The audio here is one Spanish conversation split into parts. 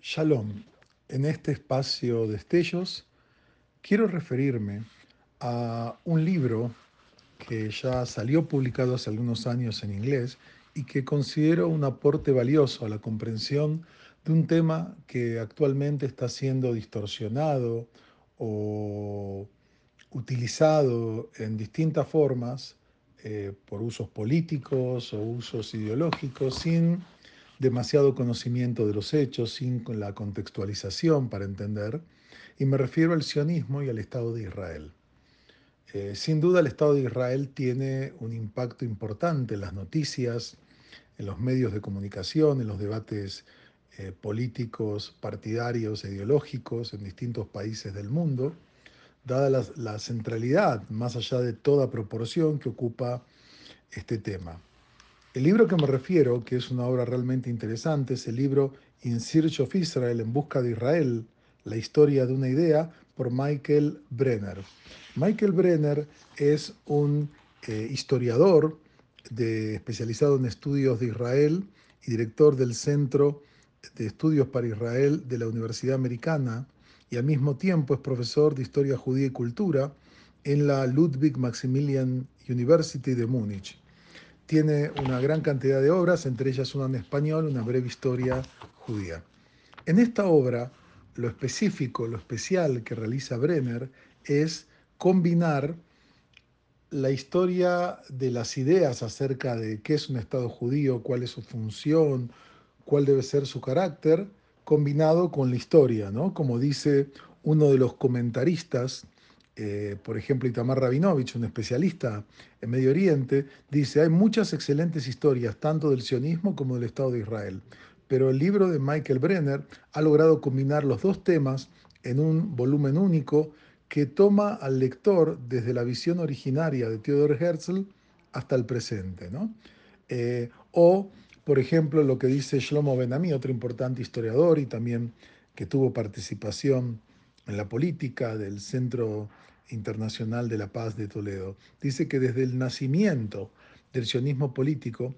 Shalom. En este espacio de Destellos quiero referirme a un libro que ya salió publicado hace algunos años en inglés y que considero un aporte valioso a la comprensión de un tema que actualmente está siendo distorsionado o utilizado en distintas formas por usos políticos o usos ideológicos sin demasiado conocimiento de los hechos, sin la contextualización para entender, y me refiero al sionismo y al Estado de Israel. Sin duda el Estado de Israel tiene un impacto importante en las noticias, en los medios de comunicación, en los debates políticos, partidarios e ideológicos en distintos países del mundo, dada la centralidad, más allá de toda proporción, que ocupa este tema. El libro que me refiero, que es una obra realmente interesante, es el libro In Search of Israel, En Busca de Israel, la historia de una idea, por Michael Brenner. Michael Brenner es un historiador especializado en estudios de Israel y director del Centro de Estudios para Israel de la Universidad Americana, y al mismo tiempo es profesor de Historia Judía y Cultura en la Ludwig Maximilian University de Múnich. Tiene una gran cantidad de obras, entre ellas una en español, Una breve historia judía. En esta obra, lo específico, lo especial que realiza Brenner es combinar la historia de las ideas acerca de qué es un Estado judío, cuál es su función, cuál debe ser su carácter, combinado con la historia, ¿no? Como dice uno de los comentaristas, por ejemplo, Itamar Rabinovich, un especialista en Medio Oriente, dice, hay muchas excelentes historias, tanto del sionismo como del Estado de Israel, pero el libro de Michael Brenner ha logrado combinar los dos temas en un volumen único que toma al lector desde la visión originaria de Theodor Herzl hasta el presente, ¿no? O, por ejemplo, lo que dice Shlomo Ben-Ami, otro importante historiador y también que tuvo participación en la política del Centro Internacional de la Paz de Toledo. Dice que desde el nacimiento del sionismo político,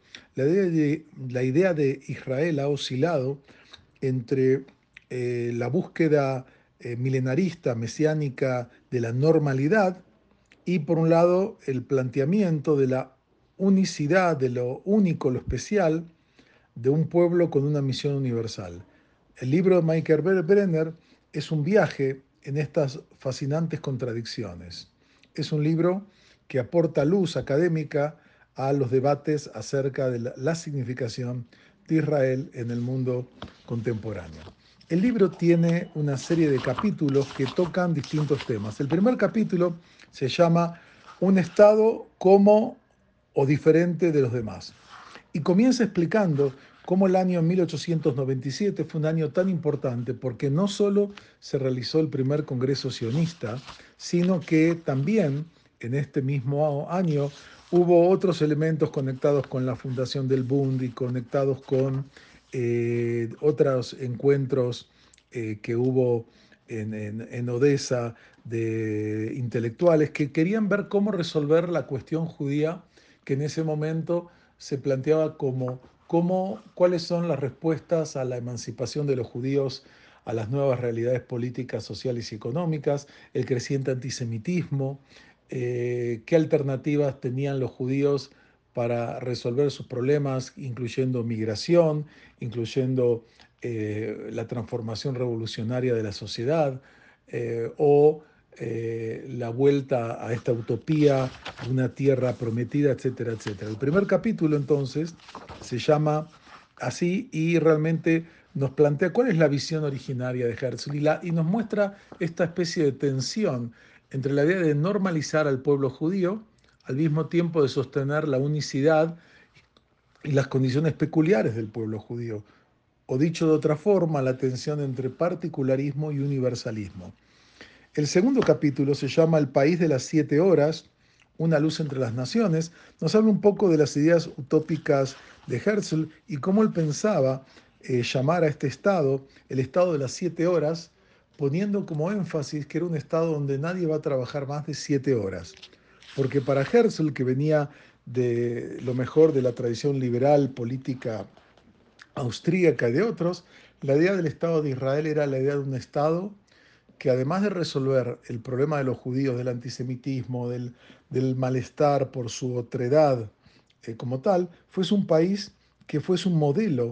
la idea de Israel ha oscilado entre la búsqueda milenarista, mesiánica de la normalidad y por un lado el planteamiento de la unicidad, de lo único, lo especial, de un pueblo con una misión universal. El libro de Michael Brenner es un viaje en estas fascinantes contradicciones. Es un libro que aporta luz académica a los debates acerca de la significación de Israel en el mundo contemporáneo. El libro tiene una serie de capítulos que tocan distintos temas. El primer capítulo se llama Un Estado como o diferente de los demás. Y comienza explicando cómo el año 1897 fue un año tan importante porque no solo se realizó el primer Congreso Sionista, sino que también en este mismo año hubo otros elementos conectados con la fundación del Bund y conectados con otros encuentros que hubo en Odessa de intelectuales que querían ver cómo resolver la cuestión judía que en ese momento se planteaba cuáles son las respuestas a la emancipación de los judíos a las nuevas realidades políticas, sociales y económicas, el creciente antisemitismo, qué alternativas tenían los judíos para resolver sus problemas, incluyendo migración, incluyendo la transformación revolucionaria de la sociedad o la vuelta a esta utopía, una tierra prometida, etcétera, etcétera. El primer capítulo entonces se llama así y realmente nos plantea cuál es la visión originaria de Herzl y nos muestra esta especie de tensión entre la idea de normalizar al pueblo judío al mismo tiempo de sostener la unicidad y las condiciones peculiares del pueblo judío, o dicho de otra forma, la tensión entre particularismo y universalismo. El segundo capítulo se llama El país de las 7 horas, una luz entre las naciones. Nos habla un poco de las ideas utópicas de Herzl y cómo él pensaba llamar a este estado el estado de las 7 horas, poniendo como énfasis que era un estado donde nadie va a trabajar más de 7 horas. Porque para Herzl, que venía de lo mejor de la tradición liberal política austríaca y de otros, la idea del Estado de Israel era la idea de un Estado que además de resolver el problema de los judíos, del antisemitismo, del malestar por su otredad como tal, fuese un país que fuese un modelo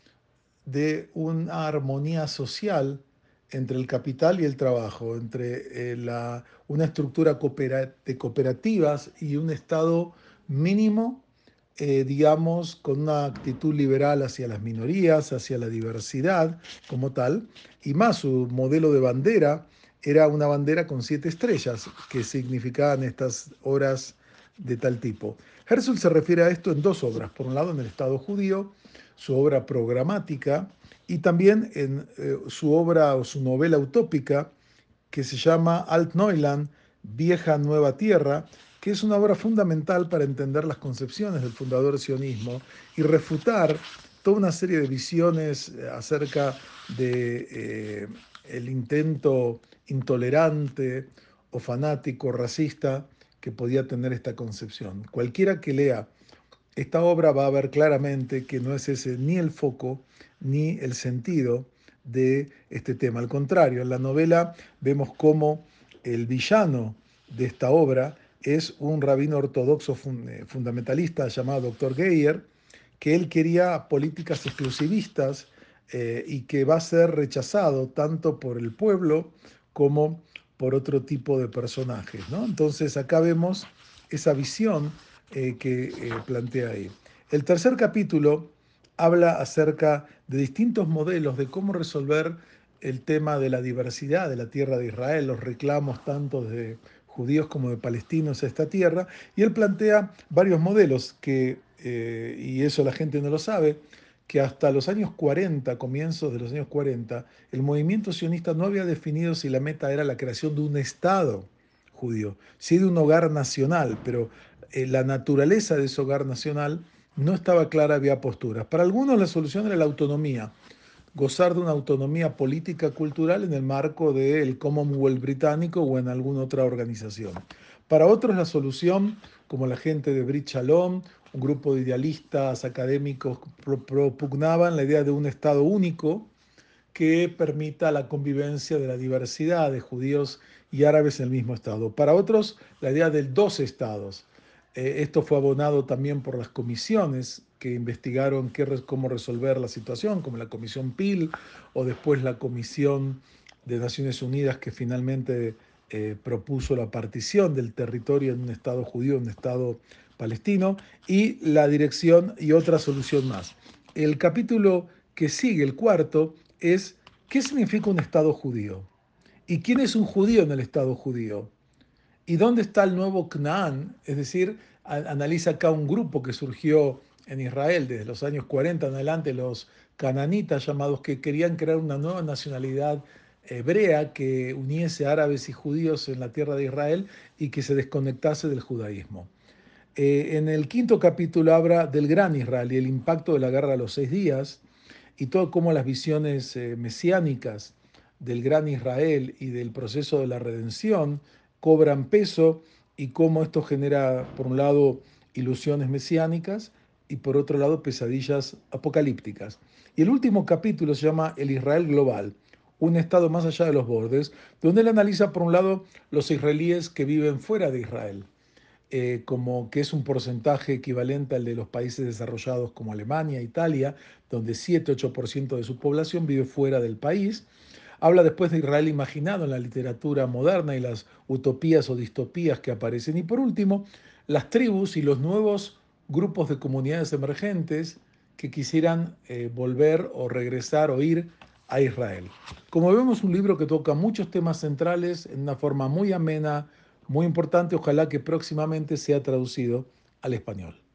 de una armonía social entre el capital y el trabajo, entre una estructura de cooperativas y un Estado mínimo, digamos, con una actitud liberal hacia las minorías, hacia la diversidad como tal, y más su modelo de bandera era una bandera con 7 estrellas, que significaban estas horas de tal tipo. Herzl se refiere a esto en dos obras, por un lado en el Estado judío, su obra programática, y también en su obra o su novela utópica que se llama Alt-Neuland, Vieja Nueva Tierra, que es una obra fundamental para entender las concepciones del fundador del sionismo y refutar toda una serie de visiones acerca de el intento intolerante o fanático, racista que podía tener esta concepción. Cualquiera que lea esta obra va a ver claramente que no es ese ni el foco ni el sentido de este tema. Al contrario, en la novela vemos cómo el villano de esta obra es un rabino ortodoxo fundamentalista llamado Dr. Geyer, que él quería políticas exclusivistas y que va a ser rechazado tanto por el pueblo como por otro tipo de personajes, ¿no? Entonces acá vemos esa visión que plantea ahí. El tercer capítulo habla acerca de distintos modelos de cómo resolver el tema de la diversidad de la tierra de Israel, los reclamos tanto de judíos como de palestinos a esta tierra, y él plantea varios modelos que, y eso la gente no lo sabe, que hasta los años 40, comienzos de los años 40, el movimiento sionista no había definido si la meta era la creación de un Estado judío, sí de un hogar nacional, pero la naturaleza de ese hogar nacional no estaba clara, había posturas. Para algunos la solución era la autonomía, gozar de una autonomía política cultural en el marco del Commonwealth británico o en alguna otra organización. Para otros la solución, como la gente de Brit Shalom, un grupo de idealistas académicos propugnaban la idea de un Estado único que permita la convivencia de la diversidad de judíos y árabes en el mismo Estado. Para otros, la idea de 2 estados. Esto fue abonado también por las comisiones que investigaron cómo resolver la situación, como la Comisión Peel o después la Comisión de Naciones Unidas que finalmente propuso la partición del territorio en un Estado judío, en un Estado palestino, y la dirección y otra solución más. El capítulo que sigue, el cuarto, es ¿qué significa un Estado judío? ¿Y quién es un judío en el Estado judío? ¿Y dónde está el nuevo Canaán? Es decir, analiza acá un grupo que surgió en Israel desde los años 40 en adelante, los cananitas llamados, que querían crear una nueva nacionalidad hebrea que uniese árabes y judíos en la tierra de Israel y que se desconectase del judaísmo. En el quinto capítulo habla del gran Israel y el impacto de la guerra de los 6 días y todo cómo las visiones mesiánicas del gran Israel y del proceso de la redención cobran peso y cómo esto genera, por un lado, ilusiones mesiánicas y por otro lado, pesadillas apocalípticas. Y el último capítulo se llama El Israel Global, un estado más allá de los bordes, donde él analiza, por un lado, los israelíes que viven fuera de Israel, como que es un porcentaje equivalente al de los países desarrollados como Alemania, Italia, donde 7-8% de su población vive fuera del país. Habla después de Israel imaginado en la literatura moderna y las utopías o distopías que aparecen. Y por último, las tribus y los nuevos grupos de comunidades emergentes que quisieran volver o regresar o ir a Israel. Como vemos, un libro que toca muchos temas centrales en una forma muy amena, muy importante, ojalá que próximamente sea traducido al español.